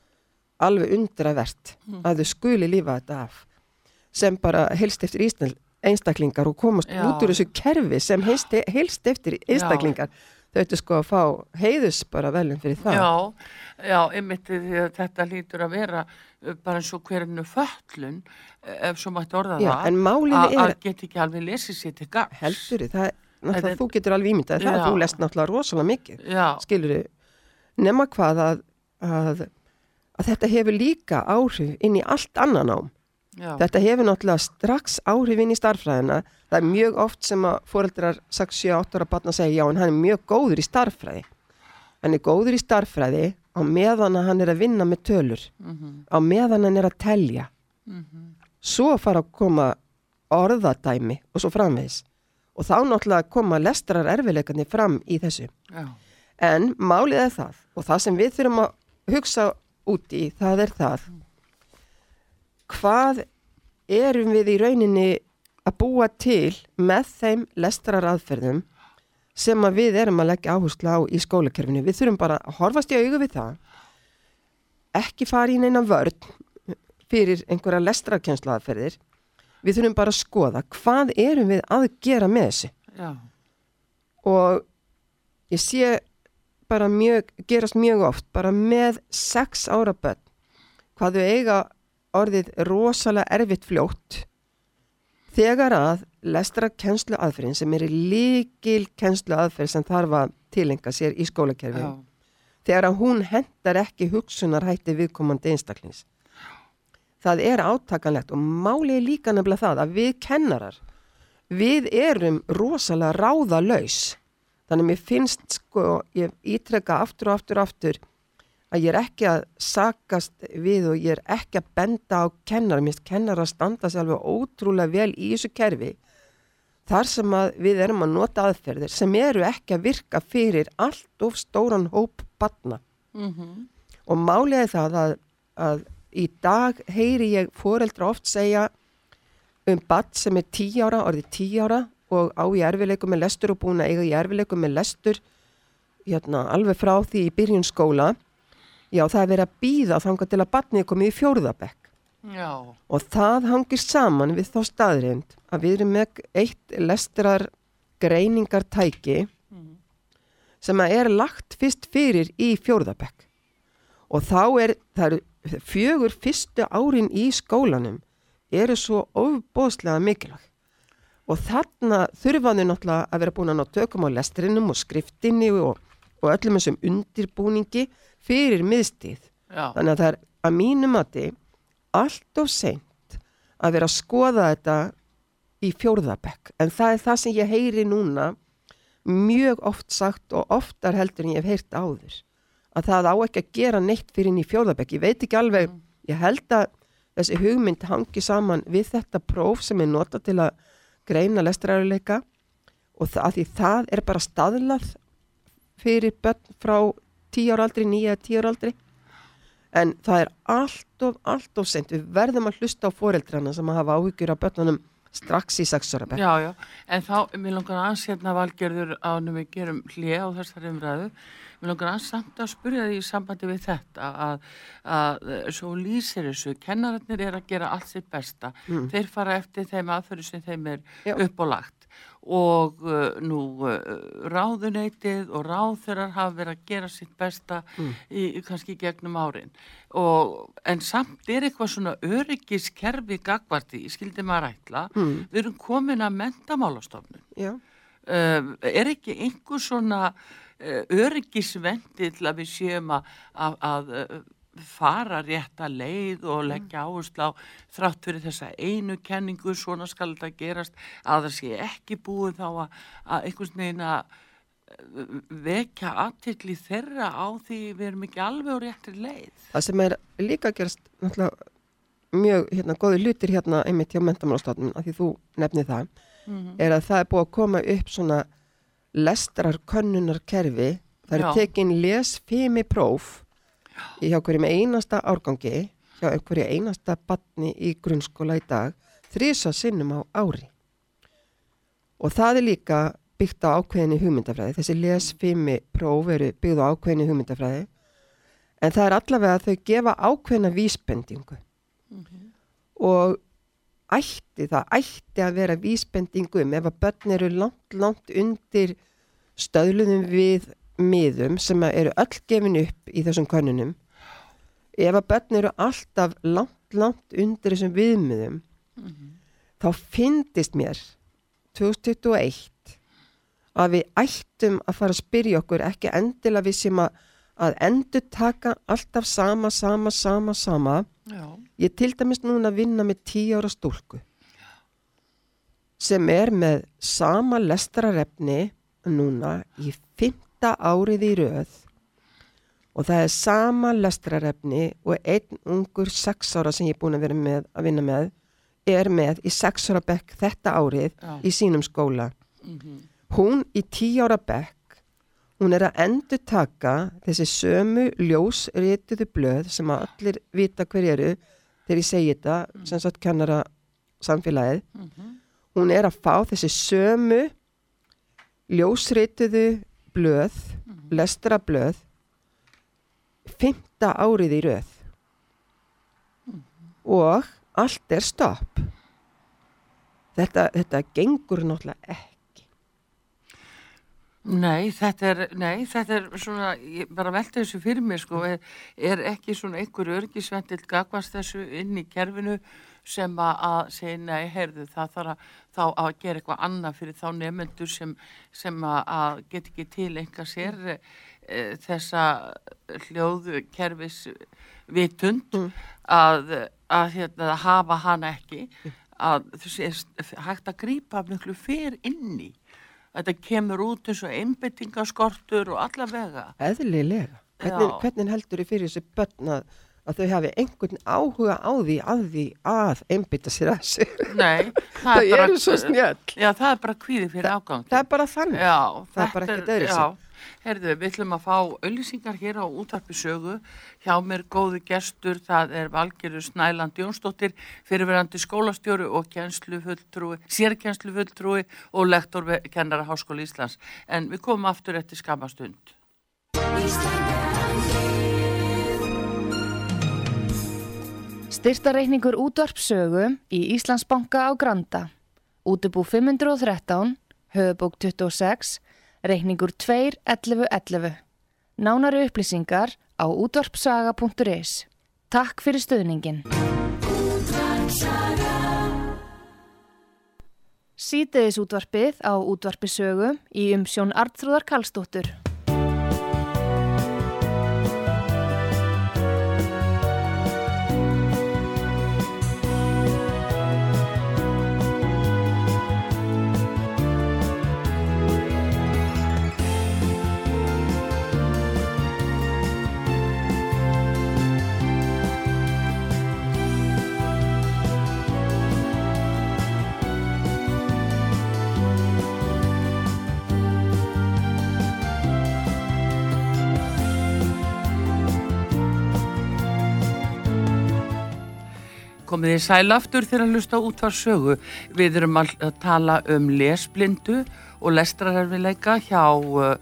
alveg undravert mm. að þau skuli lifa þetta af sem bara helst eftir Ísland einstaklingar og komast Já. út úr þessu kerfi sem helst, helst eftir einstaklingar. Já. Þau ættu sko að fá heiðus bara velum fyrir það. Já, já, einmitt því að þetta lítur að vera bara eins og hverjum föllun, ef svo mætti orða Já, það, en málið er að geta ekki alveg lesið sér til gagns. Heldur, það er, náttúrulega þú getur alveg ímyndað það, Já. þú lest náttúrulega rosalega mikið, Já. skilur þau, nema hvað að, að, að þetta hefur líka áhrif inn í allt annan ám. Já. Þetta hefur náttúrulega strax áhrif inn í starffræðina. Það er mjög oft sem að foreldrar sex sjö átta ára barna segja já en hann er mjög góður í starffræði. Hann er góður í starffræði á meðan að hann er að vinna með tölur. Mm-hmm. Á meðan hann er að telja. Mm-hmm. Svo fara að koma orðadæmi og svo framvegis. og þá náttúrulega koma lestrar erfileikarnir fram í þessu. Já. En málið er það, og það sem við þurfum að hugsa út í, það er það, hvað erum við í rauninni að búa til með þeim lestraraðferðum sem að við erum að leggja áherslu á í skólakerfinu. Við þurfum bara að horfast í augu við það, ekki fara í neina vörn fyrir einhverja lestrarkennsluaðferðir. Við þurfum bara að skoða hvað erum við að gera með þessu. Já. Og ég sé bara mjög, gerast mjög oft, bara með sex ára börn, hvað þau eiga orðið rosalega erfitt fljótt, þegar að lestrarkennslu aðferðin sem er lykil kennslu aðferð sem þarf að tilenga sér í skólakerfinu, þegar að hún hendar ekki hugsunarhætti viðkomandi einstaklings. Það er átakanlegt og málið er líka nefnilega það að við kennarar, við erum rosalega ráðalaus. Þannig að mér finnst, sko, ég ítreka aftur og aftur og aftur að ég er ekki að sakast við og ég er ekki að benda á kennar. Mér finnst kennar að standa sér alveg ótrúlega vel í þessu kerfi þar sem að við erum að nota aðferðir sem eru ekki að virka fyrir allt of stóran hóp barna. Mm-hmm. Og málið er það að, að í dag heyri ég foreldra oft segja um barn sem er tíu ára, orðið tíu ára og á í erfileikum með lestur og búin að eiga í erfileikum með lestur hérna, alveg frá því í byrjun skóla. Já, það er verið að bíða þangað til að barnið komið í fjórða bekk. Já. Og það hangir saman við þá staðreind að við erum með eitt lestrar greiningartæki mm. sem að er lagt fyrst fyrir í fjórða bekk. Og þá er, það eru fjögur fyrstu árin í skólanum eru svo ofboðslega mikilvæg. Og þarna þurfa þau náttúrulega að vera búin að ná tökum á lestrinum og skriftinni og, og öllum þessum undirbúningi fyrir miðstíð. Já. Þannig að það er að mínu mati allt of seint að vera að skoða þetta í fjórða bekk. En það er það sem ég heyri núna mjög oft sagt og oftar heldur en ég hef heyrt áður. Að það á ekki að gera neitt fyrir inn í fjórða bekk. Ég veit ekki alveg, mm. ég held að þessi hugmynd hangi saman við þetta próf sem er notað til að greina lestrarleika og það, því það er bara staðlað fyrir börn frá tíu ára aldri, níu eða tíu ára aldri. En það er allt of, allt of seint. Við verðum að hlusta á foreldrana sem að hafa áhyggjur af börnunum strax í sex ára bekk. Já, já, en þá, mér langar aðeins hérna Valgerður ánum við gerum hlé á þessari umræðu. Mér langar aðeins samt að spyrja því í sambandi við þetta að, að svo lýsir þessu, kennararnir er að gera allt sitt besta. Mm. Þeir fara eftir þeim aðferðu sem þeim er já. Upp og lagt. Og uh, nú uh, ráðuneytið og ráðherrar hafa verið að gera sitt besta mm. í, kannski gegnum árin. Og, en samt er eitthvað svona öryggiskerfi gagvart í, skildi maður ætla. Mm. Við erum komin að menntamálastofnun. Já. Uh, er ekki einhver svona uh, öryggisvendill að við séum að, að, að uh, fara rétta leið og leggja áherslu á þrátt fyrir þessa einu kenningu, svona skal þetta gerast, að það sé ekki búið þá að, að einhvers veginn að vekja athygli þeirra á því við erum ekki alveg á réttri leið. Það sem er líka gerast náttúrulega mjög hérna, góði hlutir hérna einmitt hjá Menntamálastofnun, af því þú nefnir það, mm-hmm. er að það er búið að koma upp svona lestrarkönnunarkerfi, það er tekin lesfimi próf hjá hverjum einasta árgangi, hjá hverju einasta barni í grunnskóla í dag, þrisvar sinnum á ári. Og það er líka byggt á ákveðinni hugmyndafræði. Þessi lesfimi próf eru byggð á ákveðinni hugmyndafræði, en það er allavega að þau gefa ákveðina vísbendingu. Mm-hmm. Og ætti, það ætti að vera vísbendingum ef að börn eru langt, langt undir stöðluðum við miðum sem eru öll gefin upp í þessum könnunum. Ef að börn eru alltaf langt, langt undir þessum viðmiðum, mm-hmm. þá fyndist mér tvö þúsund tuttugu og eitt að við ættum að fara að spyrja okkur ekki endilega við sem að, að endur taka alltaf sama, sama, sama, sama. Já. Ég til dæmis núna að vinna með tíu ára stúlku sem er með sama lestrarefni núna í fimmta árið í röð og það er sama lestrarefni og einn ungur sex ára sem ég er búin að vera með að vinna með er með í sex ára bekk þetta árið Já. Í sínum skóla Mm-hmm. Hún í tíu ára bekk, hún er að endurtaka þessi sömu ljósrituðu blöð sem að allir vita hver eru þegar ég segi þetta, mm. sem sagt kennara samfélagið. Mm-hmm. Hún er að fá þessi sömu ljósrituðu blöð, mm-hmm. lestra blöð, fimmta árið í röð. Mm-hmm. Og allt er stopp. Þetta, þetta gengur náttúrulega ekki. Nei, þetta er, nei, þetta er svona, ég bara velta þessu fyrir mér, sko, er, er ekki svona einhver örgisvendill gagvast þessu inn í kerfinu sem að, að segja, nei, heyrðu, það þarf að, þá að gera eitthvað annað fyrir þá nefnendur sem, sem að, að get ekki til einhver sér e, þessa hljóðkerfis vitund mm. að, að, hérna, að hafa hana ekki, að þessi er hægt að grípa miklu fyrr inn í. Þetta kemur út eins og einbeitingaskortur og alla vega. Eðlilega. Hvernig, hvernig heldur þið fyrir þessi börn að, að þau hafi einhvern áhuga á því að því að einbeita sér að þessu? Nei. Það, það er bara, eru svo snjöll. Já, það er bara kvíði fyrir Þa, afgangi. Það er bara þannig. Já. Það er bara ekkert öðru sig. Herðu, við ætlum að fá auglýsingar hér á Útvarpi Sögu. Hjá mér góðu gestur, það er Valgerður Snæland Jónsdóttir, fyrirverandi skólastjóri og kennslufulltrúi, sérkennslufulltrúi og lektor við Kennara Háskóla Íslands. En við komum aftur eftir skamma stund. Styrktarreikningur Útvarp Sögu í Íslandsbanka á Granda. Útibú fimm hundruð og þrettán, höfubók tuttugu og sex, reikningur tvö ellefu ellefu. Nánari upplýsingar á útvarpsaga punktur is. Takk fyrir stuðningin. Síðdegis útvarpið á Útvarpi Sögu í umsjón Arnþrúðar Karlsdóttur. Komið þið sæl aftur þegar að hlusta á Útvarp Sögu. Við erum að tala um lesblindu og lestrarerfiðleika hjá uh,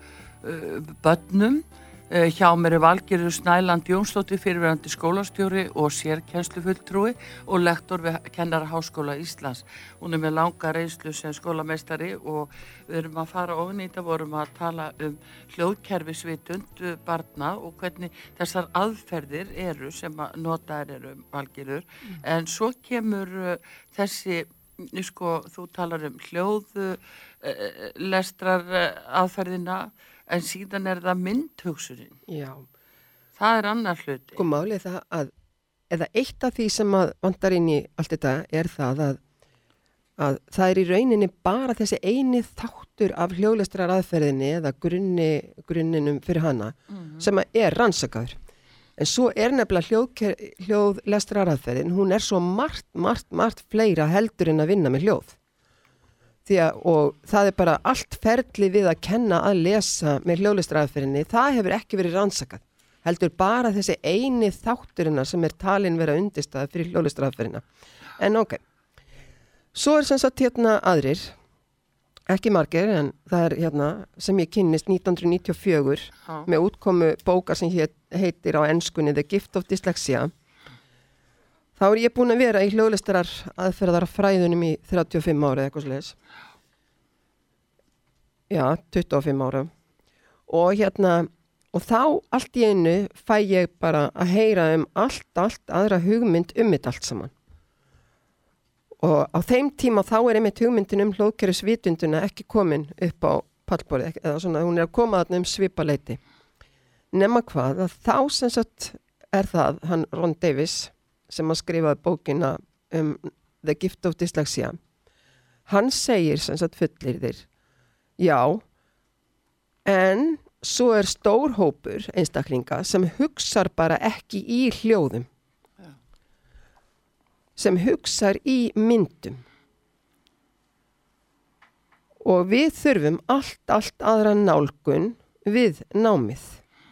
börnum. Uh, hjá mér er Valgerður Snæland Jónsdóttir, fyrirverandi skólastjóri og sérkennslufulltrúi og lektor við Kennara Háskóla Íslands. Hún er með langa reynslu sem skólameistari og við erum að fara ofan í þetta, vorum að tala um hljóðkerfisvitund barna og hvernig þessar aðferðir eru sem að notaðar eru Valgerður. Mm. En svo kemur uh, þessi, sko, þú talar um hljóð, uh, lestrar uh, aðferðina, en síðan er það myndhugsurinn. Já. Það er annar hluti. Sko málið það að, eða eitt af því sem að vantar inn í allt þetta er það að, að það er í rauninni bara þessi eini þáttur af hljóðlestrar aðferðinni eða grunni, grunninum fyrir hana mm-hmm. sem að er rannsakaður. En svo er nefnilega hljóð, hljóðlestrar aðferðin, hún er svo margt, margt, margt fleira heldur en að vinna með hljóð. Því að, og það er bara allt ferli við að kenna að lesa með hljóðlestraraðferðinni, það hefur ekki verið rannsakað. Heldur bara þessi eini þátturinnar sem er talin vera undirstaða fyrir hljóðlestraraðferðina. En ok, svo er sem sagt hérna aðrir, ekki margir, en það er hérna sem ég kynnist nítján hundruð níutíu og fjögur ha. Með útkomu bókar sem heit, heitir á enskunni The Gift of Dyslexia. Þá er ég búin að vera í hljóðlestrar aðferðar fræðunum í þrjátíu og fimm ára eða eitthvað sliðis. Já, tuttugu og fimm ára. Og hérna, og þá allt í einu fæ ég bara að heyra um allt, allt aðra hugmynd um þetta allt saman. Og á þeim tíma þá er einmitt hugmyndin um hljóðkerfisvitunduna ekki komin upp á pallborðið, eða svona, hún er að koma þarna um svipaleiti. Nema hvað, að þá sem sagt er það, hann Ron Davis, sem að skrifaði bókina um The Gift of Dyslexia. Hann segir sem sagt fullyrðir, já, en svo er stór hópur einstaklinga sem hugsar bara ekki í hljóðum. Ja. Sem hugsar í myndum. Og við þurfum allt, allt aðra nálgun við námið.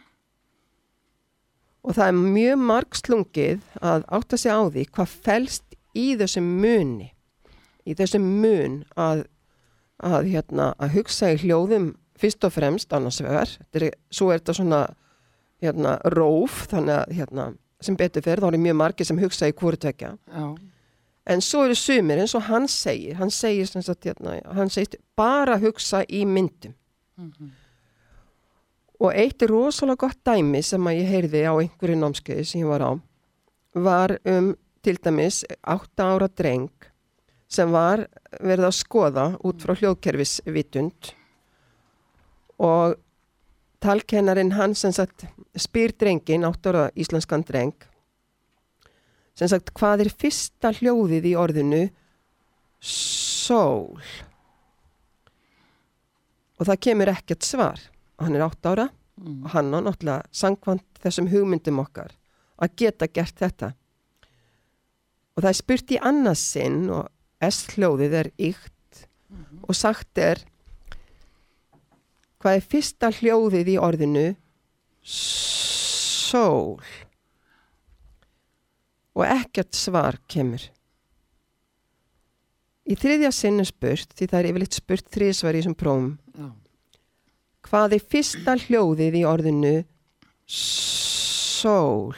Og það er mjög margslungið að átta sig á því hvað felst í þessum muni, í þessum mun að, að, hérna, að hugsa í hljóðum fyrst og fremst annars vegar. Er, svo er þetta svona hérna, róf, þannig að hérna, sem betur fer, þá er mjög margir sem hugsa í hvoru tvekja. Já. En svo eru sumir eins og hann segir, hann segir, sem sagt, hérna, hann segir bara hugsa í myndum. Mhm. Og eitt rosalega gott dæmi sem að ég heyrði á einhverju námskeiði sem ég var á, var um til dæmis átta ára dreng sem var verið að skoða út frá hljóðkerfisvitund og talkennarinn hann sem sagt spyr drengin, átta ára íslenskan dreng, sem sagt hvað er fyrsta hljóðið í orðinu sól? Og það kemur ekkert svar. Hann er átta ára mm. og hann á náttúrulega samkvæmt þessum hugmyndum okkar að geta gert þetta. Og það er spurt í annað sinn og S-hljóðið er ykt mm-hmm. og sagt er hvað er fyrsta hljóðið í orðinu sól? Og ekkert svar kemur. Í þriðja sinn er spurt, því það er yfirleitt spurt þrisvar í þessum prófum. Já. Hvað er fyrsta hljóðið í orðinu sól?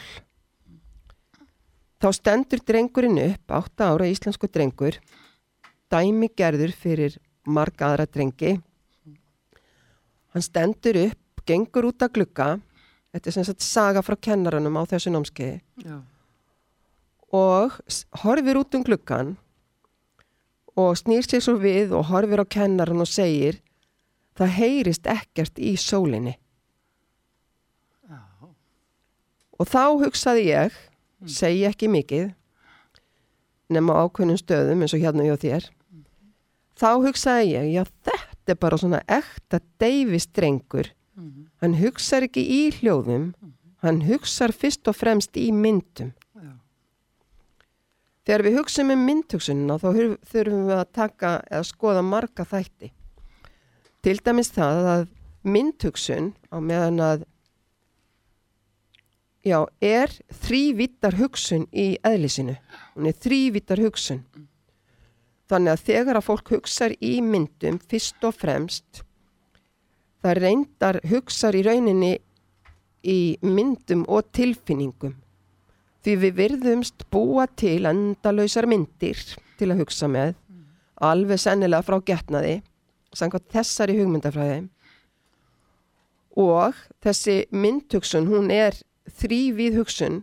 Þá stendur drengurinn upp, átta ára íslensku drengur, dæmi gerður fyrir marga aðra drengi. Hann stendur upp, gengur út að glugga, þetta er sem sagt saga frá kennaranum á þessu námskeiði, Já. og horfir út um gluggan og snýr sér svo við og horfir á kennaran og segir það heyrist ekkert í sólinni. Já. Og þá hugsaði ég, mm. segi ekki mikið, nema ákveðnum stöðum eins og hérna hjá þér, mm. þá hugsaði ég, já þetta er bara svona ekta Davis drengur, mm. hann hugsar ekki í hljóðum, mm. hann hugsar fyrst og fremst í myndum. Já. Þegar við hugsaum um myndhugsunina, þá þurfum við að taka eða skoða marga þætti. Til dæmis það að myndhugsun á meðan að já, er þrívítar hugsun í eðlisinu. Hún er þrívítar hugsun. Þannig að þegar að fólk hugsar í myndum fyrst og fremst, það reyndar hugsar í rauninni í myndum og tilfinningum. Því við virðumst búa til endalausar myndir til að hugsa með, alveg sennilega frá getnaði, samkvæmt þessari hugmyndafræði. Og þessi myndhugsun, hún er þrívíð hugsun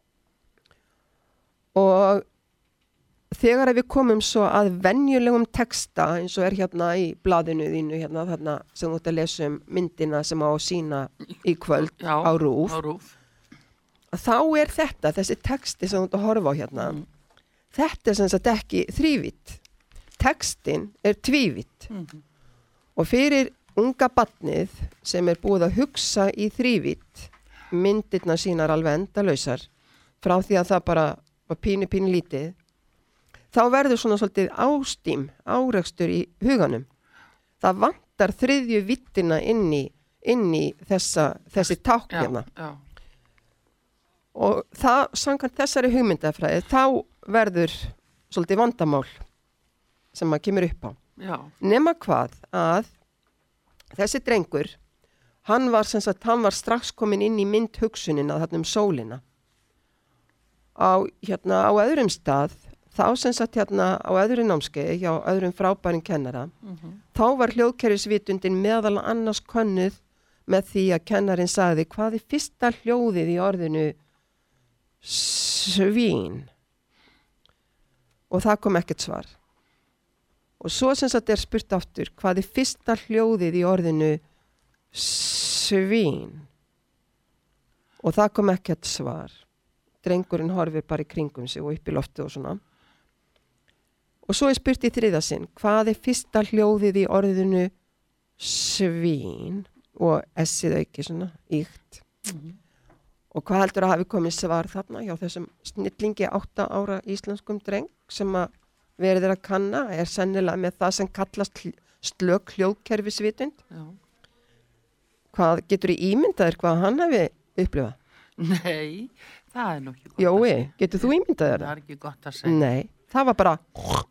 og þegar við komum svo að venjulegum texta eins og er hérna í blaðinu þínu hérna þarna sem þú ert að lesa um myndina sem á að sýna í kvöld Já, á RÚV, á RÚV. Þá er þetta, þessi texti sem þú ert að horfa á hérna, mm. þetta er sem sagt ekki þrívítt. Textin er tvívítt. Mm. Og fyrir unga barnið sem er búið að hugsa í þrívítt, myndirna sínar alveg endalausar, frá því að það bara var pínu pínu lítið, þá verður svona svolítið ástím, árekstur í huganum. Það vantar þriðju vittina inn í, inn í þessa, þessi táknina. Já, já. Og það, samkvæmt þessari hugmyndafræði, þá verður svolítið vandamál sem maður kemur upp á. Já. Nema hvað að þessi drengur, hann var, sem sagt, hann var strax komin inn í myndhugsunina þarna um sólina. Á, hérna, á öðrum stað, þá sem sagt hérna á öðru námskeiði, hjá öðrum frábærin kennara, mm-hmm. þá var hljóðkerfisvitundin meðal annars könnuð með því að kennarinn sagði hvað er fyrsta hljóðið í orðinu svín. Og það kom ekkert svar. Og svo sem sagt er spurt aftur, hvað er fyrsta hljóðið í orðinu svín? Og það kom ekkert svar. Drengurinn horfir bara í kringum sig og upp í loftu og svona. Og svo er spurt í þriðja sinn, hvað er fyrsta hljóðið í orðinu svín? Og S-ið auki svona, ykt. Mm-hmm. Og hvað heldur að hafi komið svar þarna hjá þessum snillingi átta ára íslenskum dreng sem að verið er að kanna, er sennilega með það sem kallast slök hljóðkerfisvitund. Já. Hvað getur í ímyndaðir hvað hann hafi upplifað? Nei, það er nú ekki gott Jói, að segja. getur þú ímyndaðir Það það? er ekki gott að segja. Nei, það var bara,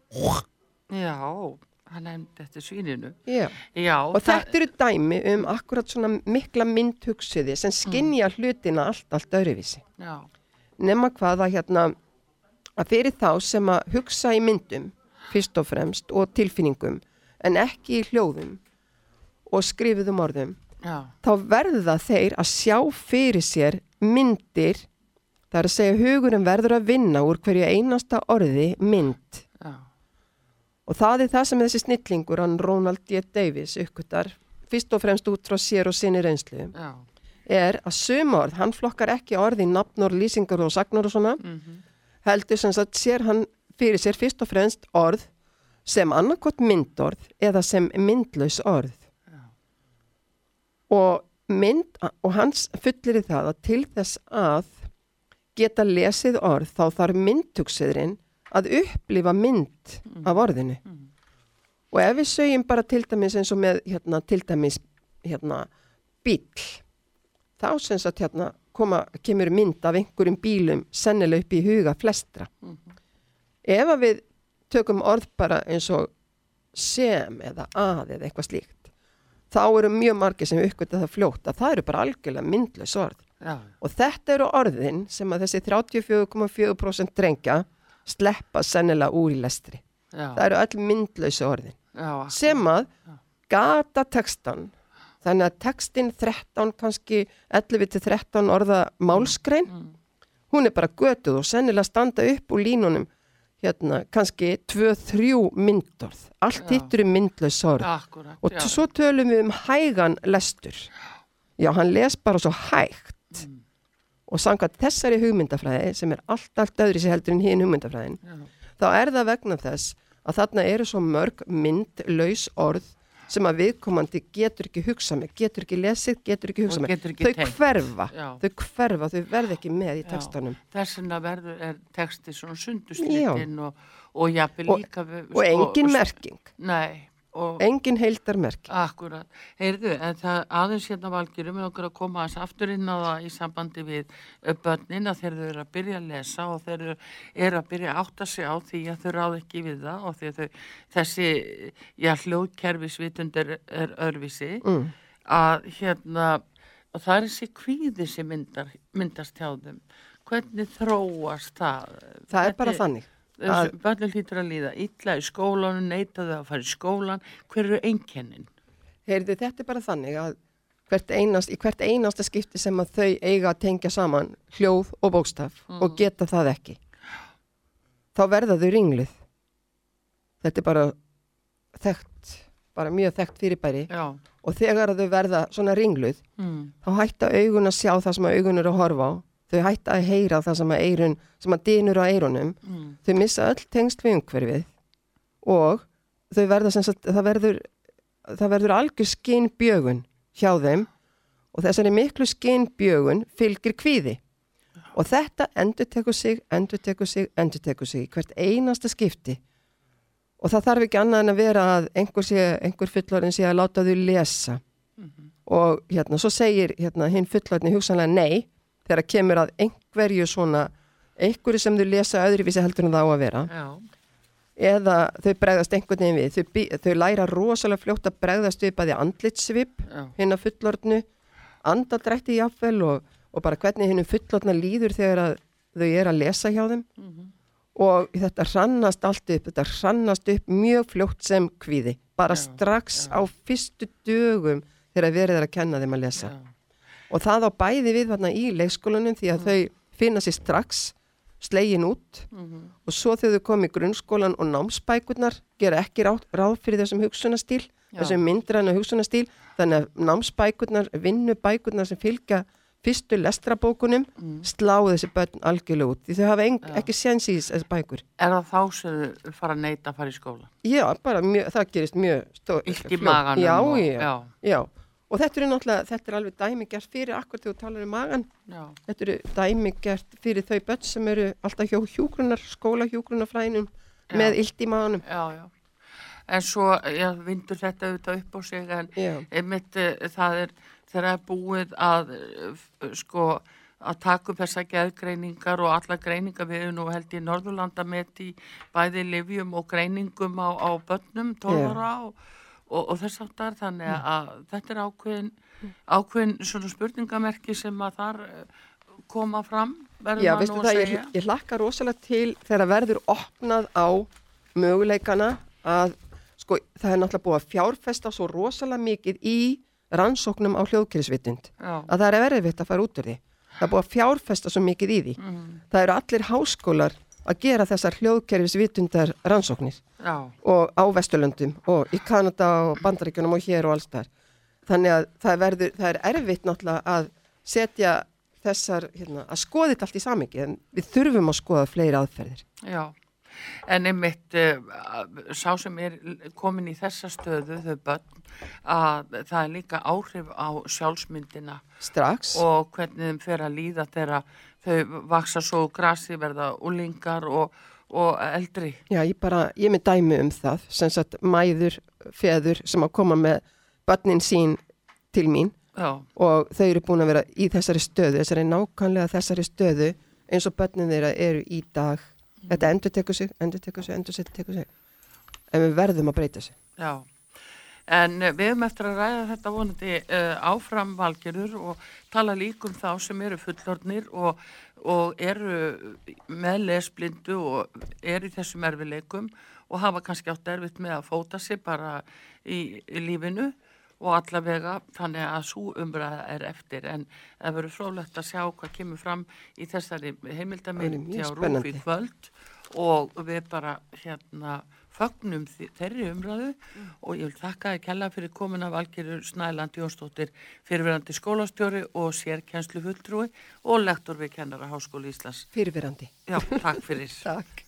Já, hann nefndi eftir svíninu. já. Já, Og þetta eru dæmi um akkurat svona mikla myndhugsiði sem skinja hlutina allt, allt öðruvísi. Já, Nema hvað að hérna, að fyrir þá sem að hugsa í myndum, fyrst og fremst, og tilfinningum, en ekki í hljóðum og skrifuðum orðum, já, þá verða þeir að sjá fyrir sér myndir, það er að segja hugurinn verður að vinna úr hverju einasta orði mynd. já, Og það er það sem þessi snillingur, hann Ronald D. Davies, uppgötar, fyrst og fremst út frá sér og sinni reynslu, já. er að sumorð, hann flokkar ekki orði í nafnor, lýsingar og sagnar og svona, Mm heldur sem sagt sér hann fyrir sér fyrst og fremst orð sem annarkot myndorð eða sem myndlaus orð. Já. Og mynd, og hans fullir í það að til þess að geta lesið orð þá þarf myndhugsiðurinn að upplifa mynd af orðinu. Mm. Og ef við segjum bara til dæmis eins og með hérna, til dæmis hérna, bíl, þá sem sagt hérna koma, kemur mynd af einhverjum bílum sennilega upp í huga flestra. Mhm. Ef að við tökum orð bara eins og sem eða að eða eitthvað slíkt, þá eru mjög margir sem uppgöta það fljótt að það eru bara algjörlega myndlaus orð. Já, Og þetta eru orðin sem að þessi þrjátíu og fjögur komma fjögur prósent drengja sleppa sennilega úr í lestri. já, Það eru öll myndlausu orðin. já, Sem að Já. gata textan, þannig að textin þrettán, kannski ellefu til þrettán orða málskrein, Mm. hún er bara götuð og sennilega standa upp úr línunum hérna, kannski tvö, þrjú myndorð. Allt Já. hitt eru myndlaus orð. Akkurat, Og já. t- svo tölum við um hægan lestur. Já, hann les bara svo hægt. Mm. Og samkvæmt þessari hugmyndafræði, sem er allt, allt öðri sér heldur en hinn hugmyndafræðin, Já, þá er það vegna þess að þarna eru svo mörg myndlaus orð sem að viðkomandi getur ekki hugsað með, getur ekki lesið, getur ekki hugsað Og með. getur ekki Þau tengt. hverfa, Já. þau hverfa, þau verð ekki með í Já. textanum. Þess vegna verður er texti svona sunduslitinn og, og jafnvel Og- líka við, Og engin og- merking, Nei, og engin heildarmerking. akkurat, heyrðu, en það aðeins hérna Valgeir, um okkur að koma aðeins aftur inn á það í sambandi við uh, börnin að þeir eru að byrja að lesa og þeir eru, eru að byrja að átta sig á því að þau ráð ekki við það og því að þau, þessi, já, hljóðkerfisvitund er, er örvísi, Mm. að hérna, og það er þessi kvíði sem myndar, myndast hjá þeim. Hvernig þróast það? Það er bara Hvernig- þannig. Þessu að- börnum hlýtur að líða illa í skólanum, neitaðu að fara í skólan. Hver eru einkennin? Heyrðu, þetta er bara þannig að hvert einast, í hvert einasta skipti sem að þau eiga að tengja saman hljóð og bókstaf og geta það ekki, þá verða þau ringluð. Þetta er bara þekkt, bara mjög þekkt fyrirbæri. Já. Og þegar þau verða svona ringluð, Mm. þá hætta augun að sjá það sem að augun eru að horfa á. Þau hætta að heyra það sem að eyrun, sem að dynur á eyrunum. Mm. Þau missa öll tengst við umhverfið og þau verða sem sagt, það verður, það verður algjör skynbjögun hjá þeim og þessari miklu skynbjögun fylgir kvíði. Og þetta endur tekur sig, endur tekur sig, endur tekur sig í hvert einasta skipti. Og það þarf ekki annað en að vera að einhver, sé, einhver fullorðin sé að láta þau lesa. Mhm. Og hérna, svo segir hérna, hinn fullorðin hugsanlega nei, þegar kemur að einhverju svona, einhverju sem þau lesa öðruvísi heldur en það á að vera. Já. Eða þau bregðast einhvern veginn við. Þau, bí- þau læra rosalega fljótt að bregðast við bæði andlitssvip, Já. hinn að fullorðnu, andadrætti jafnvel og, og bara hvernig hinn fullorðna líður þegar að þau er að lesa hjá þeim. Mhm. Og þetta hrannast allt upp, þetta hrannast upp mjög fljótt sem kvíði. Bara Já, strax já. á fyrstu dögum þegar verið er að kenna þeim að lesa. Já. Og það á bæði við þarna í leikskólanum því að þau finna sér strax slegin út Mhm. og svo þegar þau komi í grunnskólan og námsbækurnar gera ekki ráð, ráð fyrir þessum hugsunastíl, Já. þessum myndræna hugsunastíl, þannig að námsbækurnar, vinnubækurnar sem fylgja fyrstu lestrabókunum Mm. slá þessi börn algjörlega út því þau hafa eng, Já. ekki séns í þessi bækur. Er það þá sem þau fara að neita að fara í skóla? Já, bara mjög, það gerist mjög stór. Illt í maganum Já, og- já, já. já. Og þetta er náttúrulega, þetta er alveg dæmigert fyrir akkur þegar þú talar um magan. Já. Þetta eru dæmigert fyrir þau börn sem eru alltaf hjá hjúgrunar, skóla hjúgrunarfræðinum Já. með illt í maganum. Já, já. en svo já, vindur þetta auðvitað upp á sig en Já. einmitt eh, það er þegar er búið að eh, sko að taka upp þessa geðgreiningar og alla greiningar við nú held í Norðurlanda met í bæði lyfjum og greiningum á, á börnum, tólf ára og, og, og þess aftar þannig að þetta er ákveðin, ákveðin svona spurningamerki sem að þar koma fram, verður Já, maður veistu nú að það, ég, segja. ég hlakka rosalega til þegar verður opnað á möguleikana að, sko, það er náttúrulega búið að fjárfesta svo rosalega mikið í rannsóknum á hljóðkerfisvitund, Já. að það er erfitt að fara út úr því. Það er búið að fjárfesta svo mikið í því. Mm. Það eru allir háskólar að gera þessar hljóðkerfisvitundar rannsóknir Já, og á Vesturlöndum og í Kanada og Bandaríkjunum og hér og alls þar. Þannig að það, verður, það er erfitt náttúrulega að setja þessar, hérna, að skoða þetta allt í samhengi en við þurfum að skoða fleiri aðferðir. já. En einmitt uh, sá sem er komin í þessa stöðu, þau börn, að það er líka áhrif á sjálfsmyndina Strax. og hvernig þeim fer að líða þegar þau vaksa svo úr grasi, verða úlingar og, og eldri. Já, ég bara, ég er með dæmi um það, sem sagt mæður, feður sem að koma með börnin sín til mín Já, og þau eru búin að vera í þessari stöðu, þessari nákvæmlega þessari stöðu eins og börnin þeirra eru í dag. Þetta endur tekur sig, endur tekur sig, endur tekur sig. En við verðum að breyta sig. já. En uh, við höfum eftir að ræða þetta vonandi uh, áfram Valgerður og tala líka um þá sem eru fullorðnir og, og eru með lesblindu og eru í þessum erfileikum og hafa kannski átt erfitt með að fóta sig bara í, í lífinu og allavega þannig að svo umræða er eftir en það verður fróðlegt að sjá hvað kemur fram í þessari heimildamynd hjá Rúf í kvöld og við bara hérna fögnum þeirri umræðu mm. og ég vil þakka þér kærlega fyrir komuna Valgerður Snæland Jónsdóttir, fyrirverandi skólastjóri og sérkennslufulltrúi og lektor við Kennaraháskóla Íslands. Fyrirverandi. Já, takk fyrir. Takk.